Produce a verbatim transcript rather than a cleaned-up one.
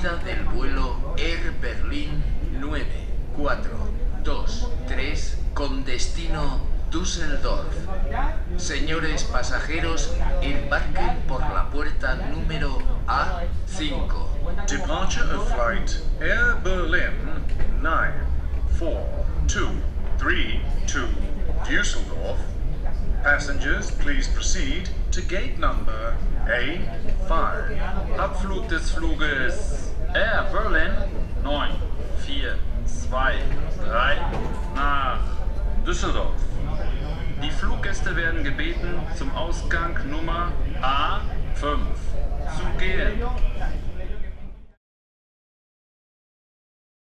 salida del vuelo Air Berlin nueve cuatro dos tres con destino Düsseldorf. Señores pasajeros, embarquen por la puerta número A cinco. Departure of flight Air Berlin nine four two three to Düsseldorf. Passengers, please proceed to gate number A five. Abflug des Fluges Air Berlin neun vier zwei drei nach Düsseldorf. Die Fluggäste werden gebeten, zum Ausgang Nummer A fünf zu gehen.